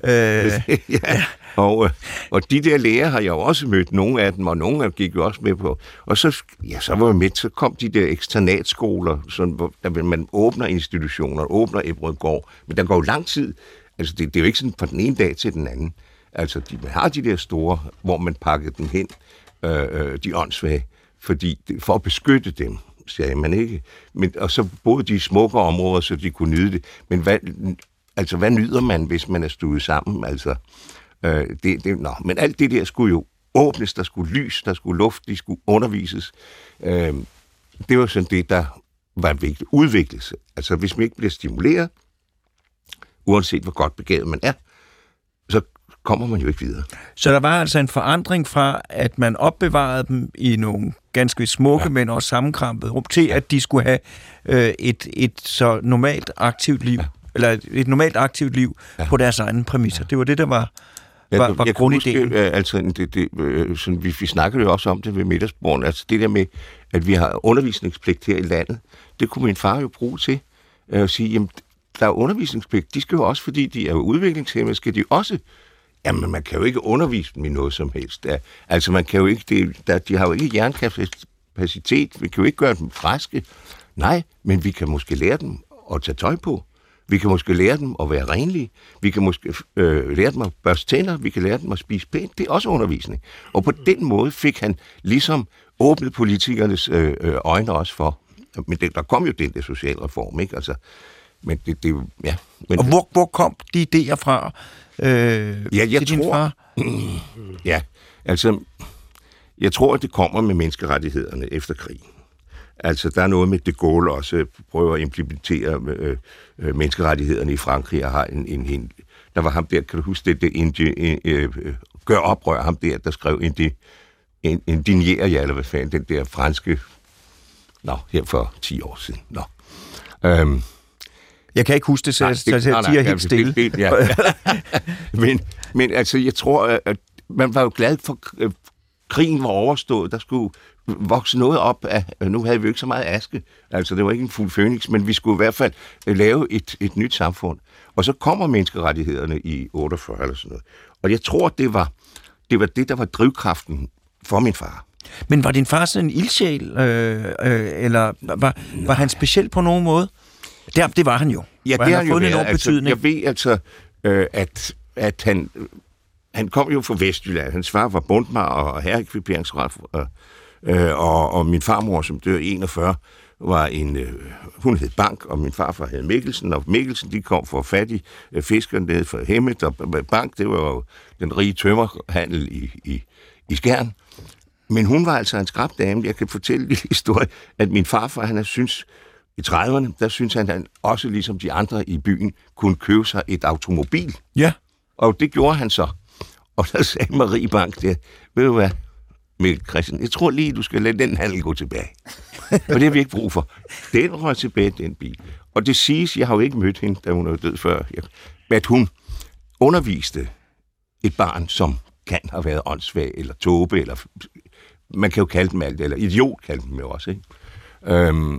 Ja. Og de der læger har jeg jo også mødt, nogle af dem, og nogle af dem gik jo også med på. Og så var jeg med, så kom de der eksternatskoler, sådan, hvor man åbner institutioner, åbner Ebberødgård, men der går jo lang tid. Altså, det er jo ikke sådan fra den ene dag til den anden. Altså, man har de der store, hvor man pakkede dem hen, de åndssvage, for at beskytte dem, sagde man ikke. Men, og så boede de i smukke områder, så de kunne nyde det. Men hvad nyder man, hvis man er stuet sammen? Altså, men alt det der skulle jo åbnes, der skulle lys, der skulle luft, de skulle undervises. Det var sådan det, der var vigtigt. Udviklelse. Altså, hvis man ikke bliver stimuleret, uanset hvor godt begavet man er, så kommer man jo ikke videre. Så der var altså en forandring fra, at man opbevarede dem i nogle ganske smukke, men også sammenkrampede rum, til at de skulle have et så normalt aktivt liv, eller et normalt aktivt liv på deres egne præmisser. Det var det, der var grundideen. Sådan, vi snakkede jo også om det ved middagsbordet, altså det der med, at vi har undervisningspligt her i landet, det kunne min far jo bruge til at sige, jamen, der er undervisningspligt, de skal jo også, fordi de er jo udviklingshæmmede, skal de også. Jamen, man kan jo ikke undervise dem i noget som helst. Altså, man kan jo ikke, de har jo ikke hjernekapacitet, vi kan jo ikke gøre dem friske. Nej, men vi kan måske lære dem at tage tøj på. Vi kan måske lære dem at være renlige. Vi kan måske lære dem at børste tænder. Vi kan lære dem at spise pænt. Det er også undervisning. Og på den måde fik han ligesom åbnet politikernes øjne også for. Men der kom jo den der socialreform, ikke? Altså, men ja. Men, og hvor kom de idéer fra? Jeg tror, ja, altså, jeg tror, at det kommer med menneskerettighederne efter krigen. Altså, der er noget med de Gaulle også prøver at implementere menneskerettighederne i Frankrig, og har der var ham der, kan du huske det, gør oprør, ham der skrev indignerer jeg, eller hvad fanden, den der franske, her for 10 år siden, jeg kan ikke huske det, så jeg er helt stille. Ja. men altså, jeg tror, at man var jo glad for, krigen var overstået. Der skulle vokse noget op af, nu havde vi jo ikke så meget aske, altså det var ikke en fuld fønix, men vi skulle i hvert fald lave et nyt samfund. Og så kommer menneskerettighederne i 48 eller sådan noget. Og jeg tror, det var det, der var drivkraften for min far. Men var din far sådan en ildsjæl, eller var han speciel på nogen måde? Det var han jo. Ja, det har jo været. Altså, jeg ved altså, at han kom jo fra Vestjylland. Hans far var bondmar og herreekviperingsret, og min farmor, som dør 41, var hun hed Bank, og min farfar hed Mikkelsen, og Mikkelsen, de kom fra fattige fiskere nede fra Hemmet, og Bank, det var jo den rige tømmerhandel i Skjern. Men hun var altså en skrab dame. Jeg kan fortælle en historie, at min farfar, han synes i 30'erne, der synes han også ligesom de andre i byen, kunne købe sig et automobil. Ja. Og det gjorde han så. Og der sagde Marie Bank der, ved du hvad, Mikkel Christian, jeg tror lige, du skal lade den handel gå tilbage. For det har vi ikke brug for. Den røg tilbage, den bil. Og det siges, jeg har jo ikke mødt hende, da hun er død før, at hun underviste et barn, som kan have været åndssvag, eller tåbe, eller man kan jo kalde dem alt, eller idiot kalde dem jo også, ikke?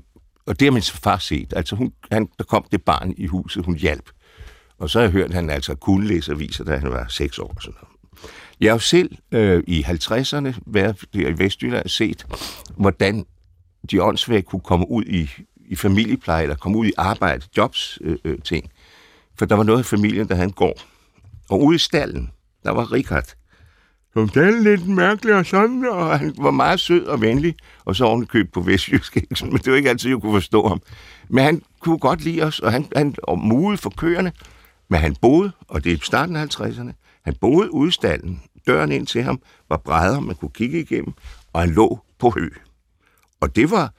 Og det har min far set. Altså, der kom det barn i huset, hun hjalp. Og så har jeg hørt, at han altså kunne læse aviser, da han var 6 år. Sådan noget. Jeg har jo selv i 50'erne været der i Vestjylland set, hvordan de åndssvage kunne komme ud i familiepleje, eller komme ud i arbejde, jobs, ting. For der var noget i familien, der havde en gård. Og ude i stallen, der var Richard. Han var lidt mærkelig og sådan, og han var meget sød og venlig, og så ovenikøbet på vestjysk, men det var ikke altid, jeg kunne forstå ham. Men han kunne godt lide os, og han muede for køerne, men han boede, og det er i starten af 50'erne, han boede ude i stallen. Døren ind til ham var brædder, man kunne kigge igennem, og han lå på hø. Og det var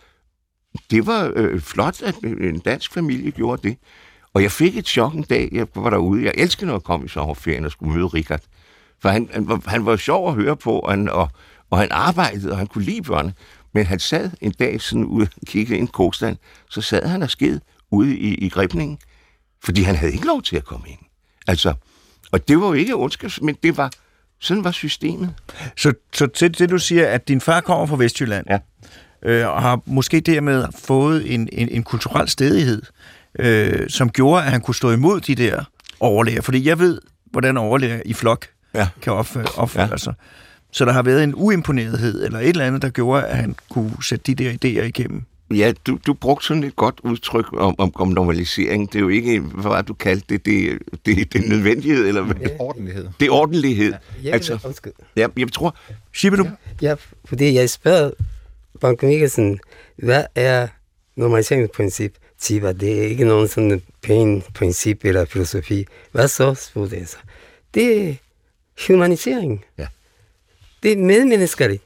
flot, at en dansk familie gjorde det. Og jeg fik et chok en dag, jeg var derude. Jeg elskede, når jeg kom i sommerferien og skulle møde Richard. For han var sjov at høre på, og han arbejdede, og han kunne lide børnene. Men han sad en dag sådan ude og kiggede ind i kostand, så sad han og sked ude i grebningen, fordi han havde ikke lov til at komme ind. Altså, og det var jo ikke ondskab, men det var, sådan var systemet. Så til det, du siger, at din far kommer fra Vestjylland, og har måske dermed fået en kulturel stedighed, som gjorde, at han kunne stå imod de der overlæger. Fordi jeg ved, hvordan overlæger i flok kan opføre sig. Så der har været en uimponerethed, eller et eller andet, der gjorde, at han kunne sætte de der idéer igennem. Ja, du brugte sådan et godt udtryk om normalisering. Det er jo ikke, hvad var du kaldte det? Det er nødvendighed, eller hvad? Det er ordentlighed. Det er ordentlighed. Ja, altså, jeg tror... Siger du? Ja, fordi jeg spørger Bank Mikkelsen, hvad er normaliseringsprincip? Det er ikke nogen sådan pæn princip eller filosofi. Hvad så, spurgte jeg så? Det er humanisering. Ja. Det er medmenneskeligt.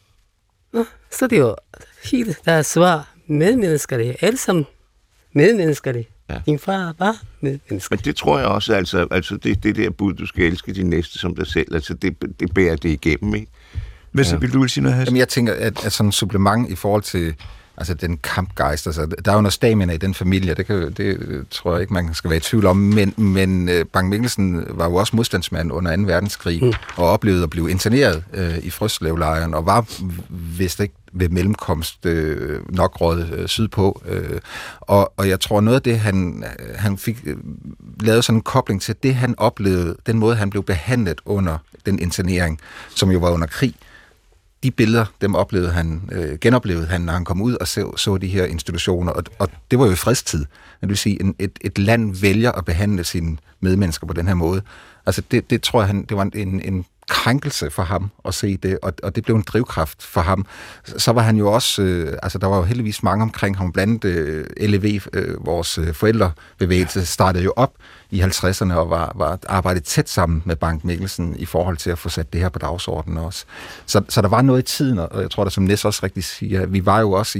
Nå, så det er jo helt, der er svar. Medmenneskeligt. Alle sammen medmenneskeligt. Ja. Din far var medmenneskelig. Men det tror jeg også, altså det der bud, du skal elske din næste som dig selv, altså det bærer det igennem, ikke? Hvis vil du sige noget her? Jamen, jeg tænker, at sådan en supplement i forhold til altså den kampgejst, altså der er jo noget stamina i den familie, det tror jeg ikke, man skal være i tvivl om, men Bang Mikkelsen var jo også modstandsmand under 2. verdenskrig, og oplevede at blive interneret i Frøslevlejren, og var vist ikke ved mellemkomst nok råd sydpå. Og jeg tror noget af det, han fik lavet sådan en kobling til, det han oplevede, den måde han blev behandlet under den internering, som jo var under krig. De billeder, dem genoplevede han, når han kom ud og så de her institutioner, og det var jo i fredstid. Det vil sige, et land vælger at behandle sine medmennesker på den her måde. Altså det tror jeg, det var en krænkelse for ham at se det, og det blev en drivkraft for ham. Så var han jo også, altså der var jo heldigvis mange omkring ham, blandt LEV, vores forældrebevægelse, startede jo op i 50'erne og var arbejdet tæt sammen med Bang Mikkelsen i forhold til at få sat det her på dagsordenen også. Så der var noget i tiden, og jeg tror, der som Næs også rigtig siger, vi var jo også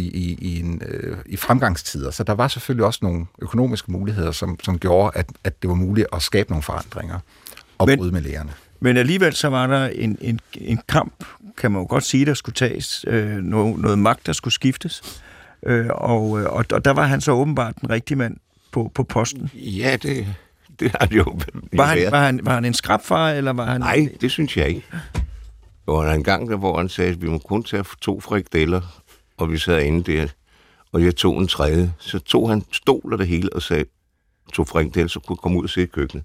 i fremgangstider, så der var selvfølgelig også nogle økonomiske muligheder, som gjorde, at det var muligt at skabe nogle forandringer og bryde med lærerne. Men alligevel så var der en kamp, kan man jo godt sige, der skulle tages, noget magt, der skulle skiftes. Og der var han så åbenbart den rigtige mand på posten. Ja, det har det jo. Var han en skrabfar, eller var han... Nej, det synes jeg ikke. Der var en gang, hvor han sagde, at vi må kun tage 2 frikadeller, og vi sad inde der, og jeg tog en tredje. Så tog han stol og det hele, og sagde, 2 frikadeller, så kunne komme ud og sidde i køkkenet.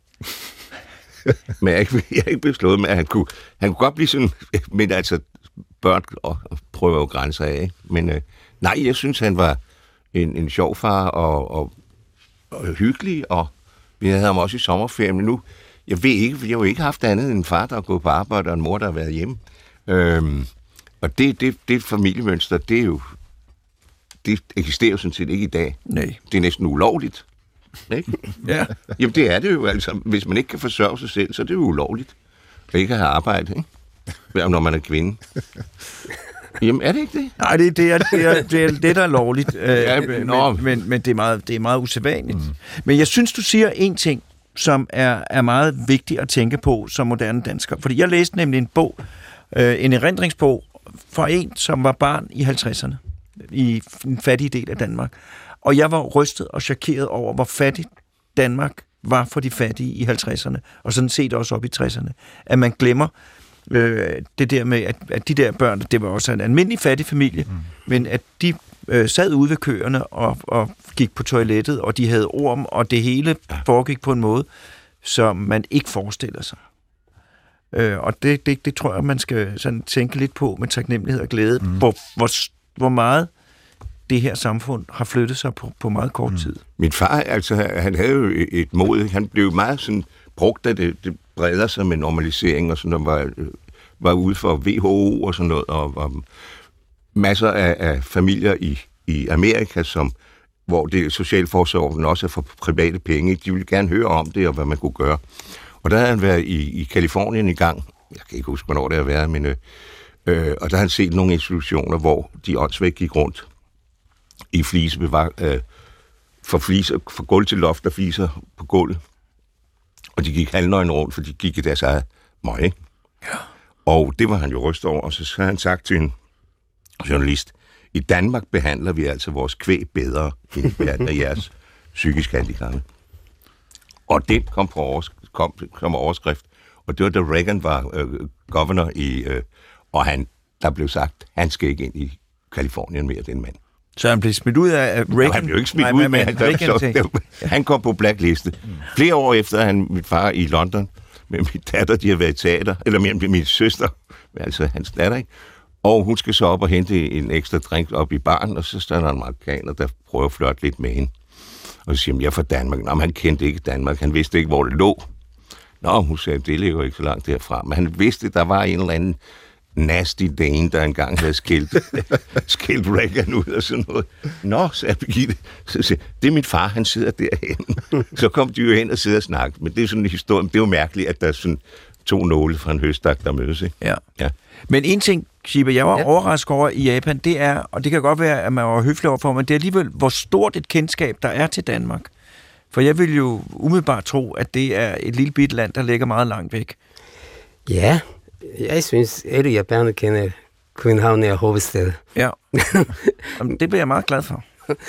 Men jeg er ikke beslået med, at han kunne godt blive sådan, men altså, børn prøver jo grænser af, ikke? Men nej, jeg synes, han var en sjov far og hyggelig, og vi havde ham også i sommerferien, men nu, jeg ved ikke, for jeg har jo ikke haft andet end en far, der har gået på arbejde, og en mor, der har været hjemme. Og det familiemønster, det eksisterer jo sådan set ikke i dag. Nej. Det er næsten ulovligt. Ikke? Ja. Jamen, det er det jo, altså. Hvis man ikke kan forsørge sig selv, så er det jo ulovligt. At ikke have arbejde, ikke? Når man er kvinde. Jamen, er det ikke det? Nej, det er det, der er lovligt. Men det er meget usædvanligt. Men jeg synes, du siger en ting, som er meget vigtig at tænke på som moderne dansker. Fordi jeg læste nemlig en bog, en erindringsbog fra en, som var barn i 50'erne, i en fattig del af Danmark. Og jeg var rystet og chokeret over, hvor fattigt Danmark var for de fattige i 50'erne, og sådan set også op i 60'erne. At man glemmer det der med, at de der børn, det var også en almindelig fattig familie, men at de sad ude ved køerne og gik på toilettet, og de havde orm, og det hele foregik på en måde, som man ikke forestiller sig. Og det tror jeg, man skal sådan tænke lidt på med taknemmelighed og glæde, hvor meget det her samfund har flyttet sig på meget kort tid. Min far, altså, han havde jo et mod. Han blev meget sådan brugt af det breder sig med normalisering, og sådan noget, var ude for WHO og sådan noget, og masser af familier i Amerika, hvor det socialforsorgen også er for private penge. De ville gerne høre om det, og hvad man kunne gøre. Og der havde han været i Kalifornien i gang. Jeg kan ikke huske, hvornår det har været, men og der har han set nogle institutioner, hvor de åndssvagt gik rundt i for gulv til loft og fliser på gulvet. Og de gik halvnøgne rundt, for de gik i deres eget møg, ikke? Ja. Og det var han jo rystet over, og så havde han sagt til en journalist, i Danmark behandler vi altså vores kvæg bedre, end vi behandler jeres psykisk handicappede. Og det kom overskrift, og det var da Reagan var governor og der blev sagt, han skal ikke ind i Kalifornien mere, den mand. Så han blev smidt ud af Reagan? Ja, han blev ikke smidt ud, men han kom på blackliste. Flere år efter, min far i London, med min datter, de har været i teater, eller med min søster, altså hans datter, ikke? Og hun skal så op og hente en ekstra drink op i baren, og så står der en marokkaner, der prøver at flirte lidt med hende. Og så siger han, jeg er fra Danmark. Nå, men han kendte ikke Danmark, han vidste ikke, hvor det lå. Nå, hun sagde, det ligger ikke så langt derfra. Men han vidste, der var en eller anden nasty dane, der engang havde skilt Reagan ud og sådan noget. Nå, sagde Birgitte. Så siger det er min far, han sidder derhen. Så kom de jo hen og sidder og snakke. Men det er sådan en historie. Det er jo mærkeligt, at der er sådan 2 nåle fra en høstak, der mødes, ikke? Ja. Men en ting, Shiba, jeg var overrasket over i Japan, det er, og det kan godt være, at man var høflig overfor, men det er alligevel, hvor stort et kendskab der er til Danmark. For jeg vil jo umiddelbart tro, at det er et lille bitte land, der ligger meget langt væk. Ja, jeg synes, alle japanere kender København er hovedstad. Ja, det bliver jeg meget glad for.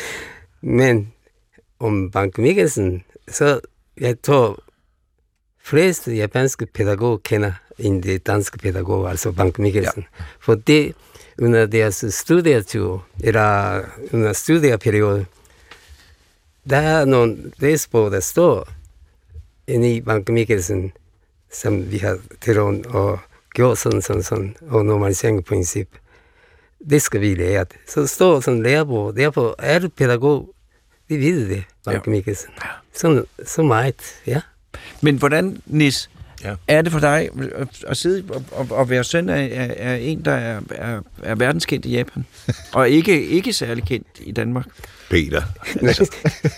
Men om Bank Mikkelsen, så jeg tror, fleste japanske pædagoger kender end de danske pædagoger, altså Bank Mikkelsen. Ja. For det, under deres studietur, eller under studieperiode, der er nogle læsbog, der står inde i Bank Mikkelsen, som vi har tilråd og gjort sådan, og normaliseringsprincip. Det skal vi lære. Så står sådan en lærebog. Derfor er det pædagog, vi ved det, Bank Mikkelsen. Så meget, ja. Men hvordan, Nis, er det for dig at sidde og være søn af en, der er verdenskendt i Japan, og ikke særlig kendt i Danmark? Peter. Altså.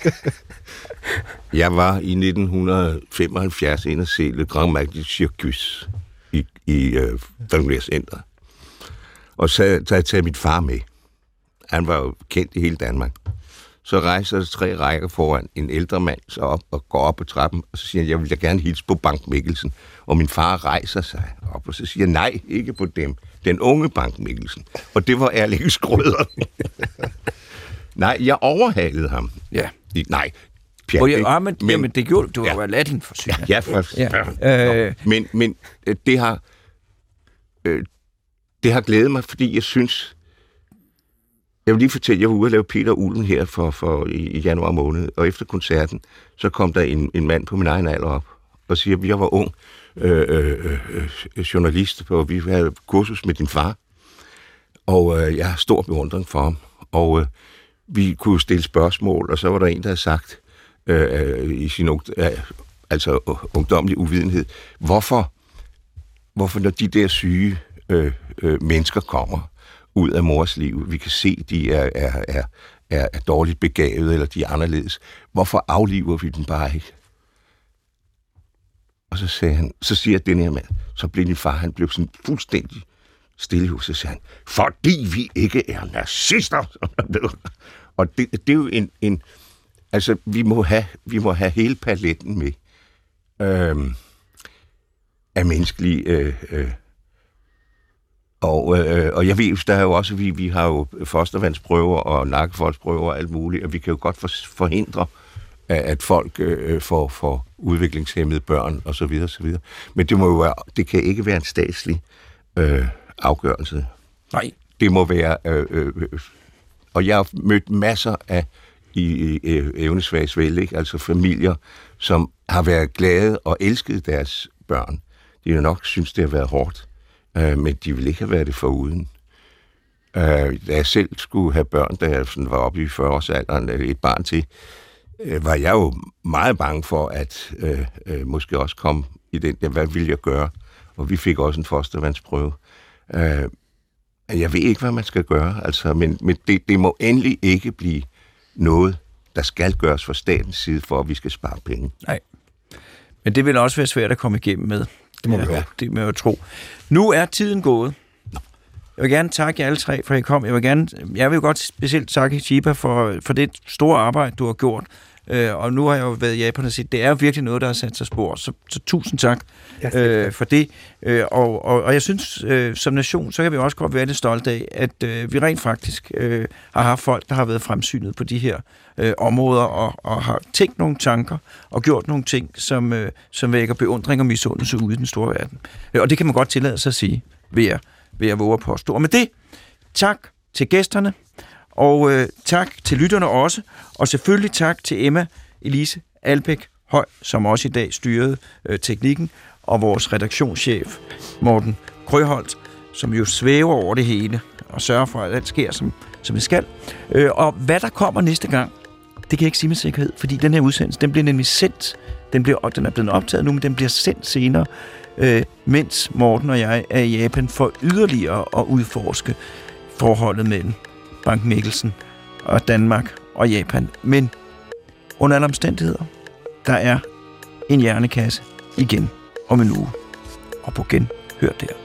Jeg var i 1975 inde og se Le Grand Magic Circus i Familiercentret. Og så havde jeg taget min far med. Han var jo kendt i hele Danmark. Så rejser der 3 rækker foran en ældre mand så op og går op på trappen, og så siger han, jeg vil da gerne hilse på Bank Mikkelsen. Og min far rejser sig op, og så siger nej, ikke på dem. Den unge Bank Mikkelsen. Og det var Erling Skrøder. Nej, jeg overhalede ham. Ja. Nej. Men det gjorde du. Du var latin for syg. Men det har glædet mig, fordi jeg synes. Jeg vil lige fortælle, jeg var ude og lave Peter Ulven her i januar måned, og efter koncerten, så kom der en mand på min egen alder op og siger, at jeg var ung journalist, og vi havde kursus med din far, og jeg har stor beundring for ham, og vi kunne stille spørgsmål, og så var der en, der havde sagt i sin ungdomlig uvidenhed, hvorfor når de der syge mennesker kommer ud af mors liv, vi kan se, de er dårligt begavet, eller de er anderledes, hvorfor afliver vi dem bare ikke? Og så siger den her mand, så blev din far, han blev sådan fuldstændig stille hos, så siger han, fordi vi ikke er nazister. Og det er jo altså, vi må have hele paletten med af menneskelige og jeg ved, der er jo også, vi har jo fostervandsprøver og nakkefoldsprøver og alt muligt, og vi kan jo godt forhindre, at folk får udviklingshæmmede børn og så videre, så videre. Men det kan ikke være en statslig afgørelse. Nej. Det må være Og jeg har mødt masser af i evnesvags vel, ikke? Altså familier, som har været glade og elsket deres børn. De har nok synes, det har været hårdt, men de ville ikke have været det foruden. Da jeg selv skulle have børn, da jeg sådan var oppe i 40-årsalderen, eller et barn til, var jeg jo meget bange for, at måske også komme i den der, hvad vil jeg gøre? Og vi fik også en fostervandsprøve. Jeg ved ikke, hvad man skal gøre, altså, men det må endelig ikke blive noget, der skal gøres fra statens side, for at vi skal spare penge. Nej. Men det vil også være svært at komme igennem med. Det må vi være. Det må jeg tro. Nu er tiden gået. Jeg vil gerne takke jer alle tre, for I kom. Jeg vil godt specielt takke Chiba for det store arbejde, du har gjort. Og nu har jeg jo været i Japan og set, det er virkelig noget, der har sat sig spor. Så tusind tak for det. Og jeg synes, som nation, så kan vi også godt være lidt stolte af, at vi rent faktisk har haft folk, der har været fremsynet på de her områder, og har tænkt nogle tanker, og gjort nogle ting, som vækker beundring og misundelse ude i den store verden. Og det kan man godt tillade sig at sige, ved at våge at påstå. Og med det, tak til gæsterne, og tak til lytterne også, og selvfølgelig tak til Emma Elise Albæk Høj, som også i dag styrede teknikken, og vores redaktionschef Morten Krøholt, som jo svæver over det hele, og sørger for, at alt sker, som det skal. Og hvad der kommer næste gang, det kan jeg ikke sige med sikkerhed, fordi den her udsendelse, den bliver nemlig sendt, den er blevet optaget nu, men den bliver sendt senere, mens Morten og jeg er i Japan for yderligere at udforske forholdet mellem Bank Mikkelsen og Danmark og Japan. Men under alle omstændigheder, der er en hjernekasse igen om en uge. Og på genhør der.